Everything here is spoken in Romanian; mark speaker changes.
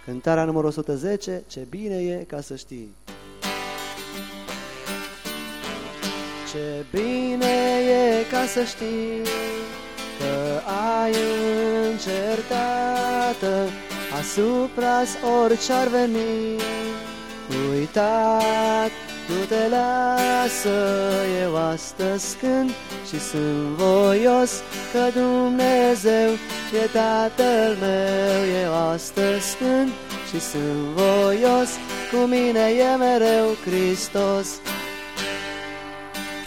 Speaker 1: Cântarea numărul 110, ce bine e ca să știi. Ce bine e ca să știi că ai înger Tată asupra-ți orice-ar veni. Uitat, nu te lasă, eu astăzi cânt și sunt voios că Dumnezeu e Tatăl meu. Eu astăzi cânt și sunt voios, cu mine e mereu Hristos.